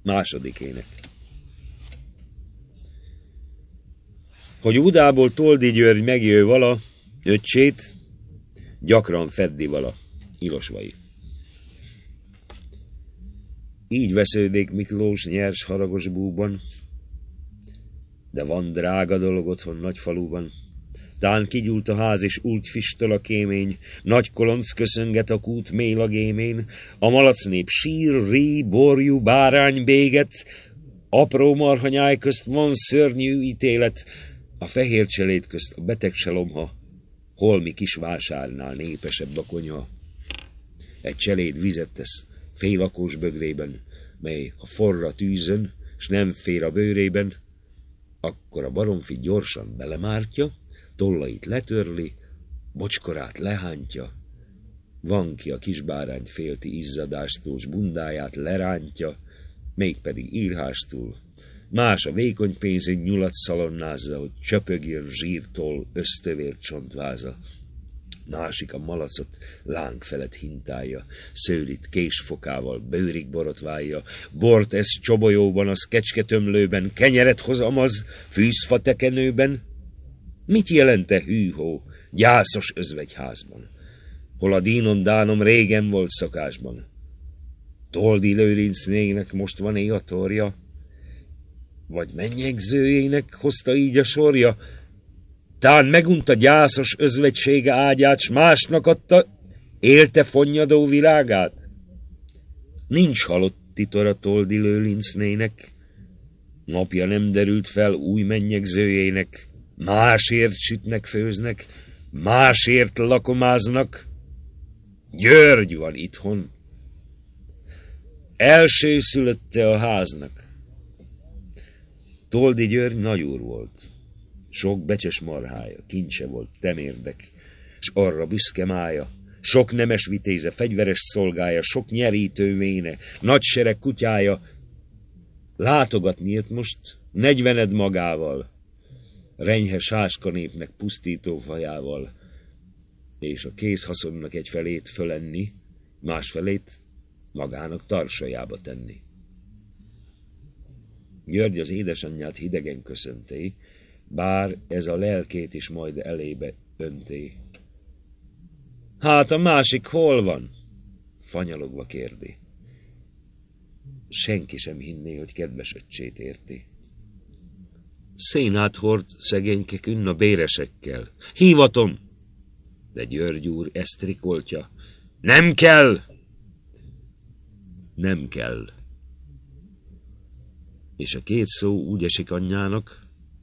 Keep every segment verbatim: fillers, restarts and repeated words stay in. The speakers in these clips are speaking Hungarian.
Második ének. Hogy Udából Toldy György megjő vala, öccsét, gyakran feddi vala. Ilosvai. Így vesződik Miklós nyers haragos búban, de van drága dolog otthon nagy faluban. Tán kigyúlt a ház, és úgy fistol a kémény, nagy kolonc köszönget a kút mélagémén, a malacnép sír, rí, borjú, bárány béget, apró marhanyáj közt van szörnyű ítélet, a fehér cselét közt a beteg cselomha, holmi kis vásárnál népesebb a konyha. Egy cseléd vizet tesz félakós bögrében, mely ha forr a tűzön, s nem fér a bőrében, akkor a baromfi gyorsan belemártja, tollait letörli, bocskorát lehántja, van ki a kisbárányt félti izzadástól, s bundáját lerántja, mégpedig írhástól. Más a vékony pénzén nyulat szalonnázza, hogy csöpögjön zsírtól ösztövér csontváza. Másik a malacot láng felett hintálja, szőlit késfokával bőrig borotválja, bort esz csobolyóban, az kecsketömlőben, kenyeret hoz amaz, fűzfa tekenőben. Mit jelente hűhó, gyászos özvegyházban, hol a dínon dánom régen volt szakásban? Toldy Lőrincnének most van éj a torja, vagy mennyegzőjének hozta így a sorja? Tán megunta gyászos özvegysége ágyát, s másnak adta, élte fonnyadó világát? Nincs halott titora Toldy Lőrincnének, napja nem derült fel új mennyegzőjének. Másért sütnek, főznek, másért lakomáznak. György van itthon, elsőszülötte a háznak. Toldy György nagyúr volt, sok becses marhája, kincse volt, temérdek, s arra büszke mája, sok nemes vitéze, fegyveres szolgája, sok nyerítő méne, nagy sereg kutyája. Látogatni jött most negyvened magával, renyhe sáska népnek pusztító fajával, és a kézhaszonnak egy felét fölenni, más felét magának tarsajába tenni. György az édesanyját hidegen köszönté, bár ez a lelkét is majd elébe önté. Hát a másik hol van? Fanyalogva kérdi. Senki sem hinné, hogy kedves öccsét érti. Szénát hord szegényke künn a béresekkel. Hívatom! De György úr ezt trikoltja. Nem kell! Nem kell. És a két szó úgy esik anyjának,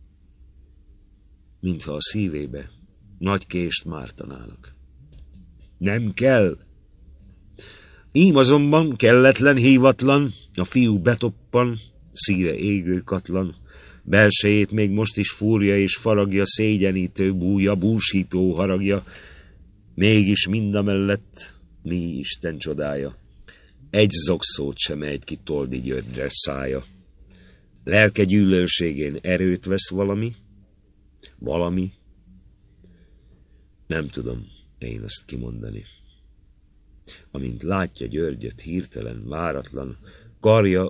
mintha a szívébe nagy kést mártanának. Nem kell! Ím azonban kelletlen, hívatlan, a fiú betoppan, szíve égő katlan, belsejét még most is fúrja és faragja, szégyenítő búja, búsító haragja, mégis mindamellett mi Isten csodája. Egy zokszót sem ejt ki Toldy Györgyre szája. Lelke gyűlölségén erőt vesz valami, valami, nem tudom én ezt kimondani. Amint látja Györgyöt hirtelen, váratlan, karja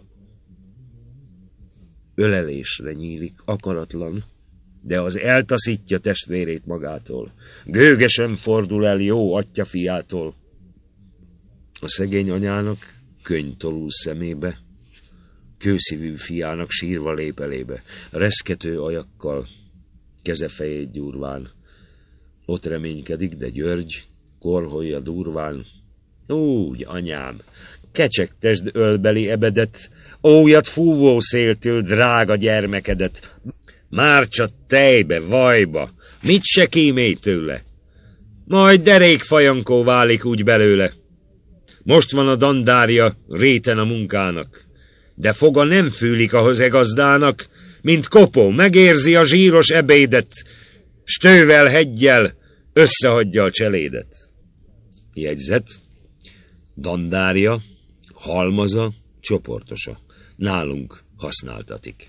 ölelésre nyílik, akaratlan, de az eltaszítja testvérét magától. Gőgesen fordul el jó atya fiától. A szegény anyának könny tolul szemébe, kőszívű fiának sírva lép elébe, reszkető ajakkal, keze fejét gyúrván. Ott reménykedik, de György korholja durván. Úgy, anyám, kecsegtesd ölbeli ebedet, ójat fúvó széltől drága gyermekedet. Márcsa tejbe, vajba, mit se kímélj tőle. Majd derékfajankó válik úgy belőle. Most van a dandárja réten a munkának, de foga nem fűlik ahhoz e gazdának, mint kopó megérzi a zsíros ebédet, s tővel heggyel összehagyja a cselédet. Jegyzet: dandárja, halmaza, csoportosa. Nálunk használtatik.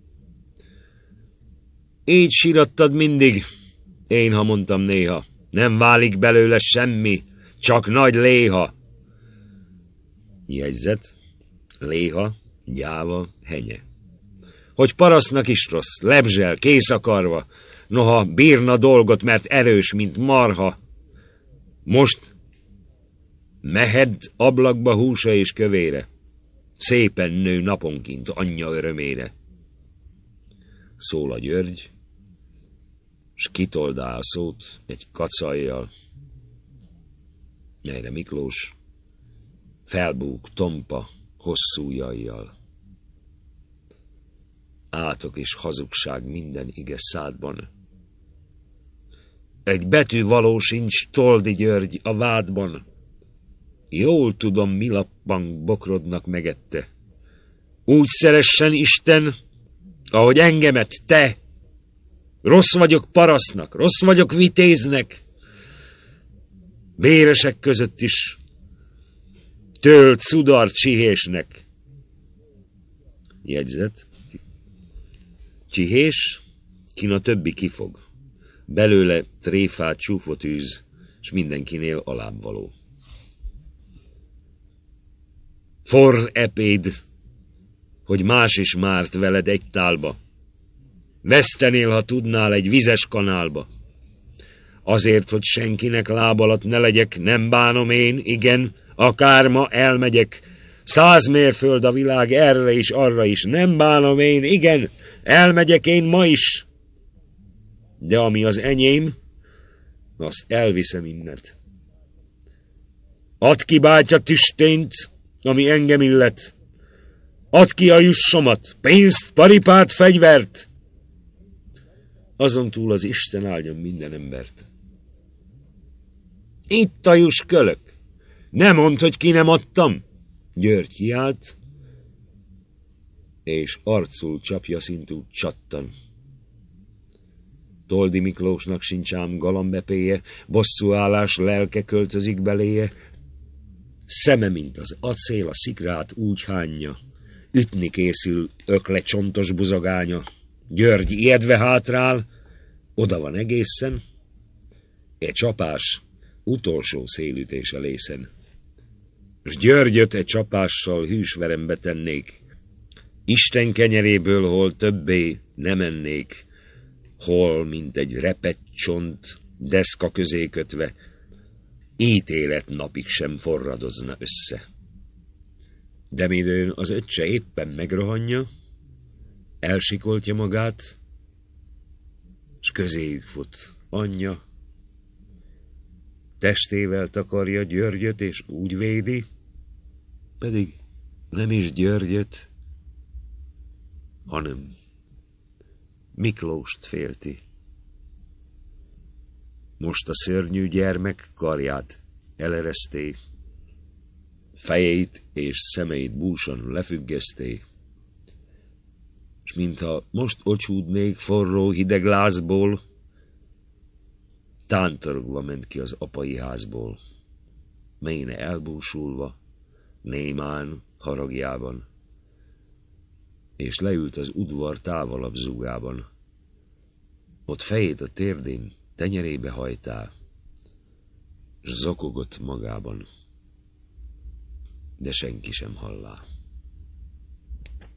Így sírattad mindig, én ha mondtam néha, nem válik belőle semmi, csak nagy léha. Jegyzet: léha, gyáva henye. Hogy parasztnak is rossz, lebzsel, kész akarva, noha bírna dolgot, mert erős, mint marha. Most mehed ablakba húsa és kövére, szépen nő naponként anyja örömére. Szól a György, s kitoldá a szót egy kacajjal, melyre Miklós felbúg tompa, hosszú jajjal. Átok és hazugság minden ige szádban. Egy betű való sincs, Toldi György, a vádban. Jól tudom, mi lappang bokrodnak megette. Úgy szeressen Isten, ahogy engemet te. Rossz vagyok parasztnak, rossz vagyok vitéznek. Béresek között is tölt szudart csihésnek. Jegyzet. Csihés, kin a többi kifog. Belőle tréfát csúfot űz, s mindenkinél alábbvaló. Forr epéd, hogy más is márt veled egy tálba. Vesztenél, ha tudnál, egy vizes kanálba. Azért, hogy senkinek láb alatt ne legyek, nem bánom én, igen, akár ma elmegyek. Száz mérföld a világ erre is, arra is, nem bánom én, igen, elmegyek én ma is. De ami az enyém, azt elviszem innet. Add ki, bátya, tüstént, ami engem illet. Add ki a jussomat, pénzt, paripát, fegyvert. Azon túl az Isten áldjon minden embert. Itt a juss kölök. Ne mondd, hogy ki nem adtam. György kiált, és arcul csapja szintú csattan. Toldi Miklósnak sincs ám galambepéje, bosszúállás lelke költözik beléje. Szeme, mint az acél, a szikrát úgy hányja. Ütni készül ökle csontos buzogánya. György ijedve hátrál, oda van egészen, e csapás utolsó szélütése lészen. S Györgyöt e csapással hűsverembe tennék, Isten kenyeréből hol többé nem ennék, hol, mint egy repett csont, deszka közé kötve, ítélet napig sem forradozna össze. De midőn az öccse éppen megrohanja, elsikoltja magát, s közéjük fut anyja, testével takarja Györgyöt, és úgy védi, pedig nem is Györgyöt, hanem Miklóst félti. Most a szörnyű gyermek karját elereszté, fejét és szemeit búsan lefüggeszté, s mintha most ocsúd még forró hideg lázból, tántorogva ment ki az apai házból, méne elbúsulva, némán haragjában, és leült az udvar távolabb zúgában. Ott fejét a térdén tenyerébe hajtá, s zokogott magában, de senki sem hallá.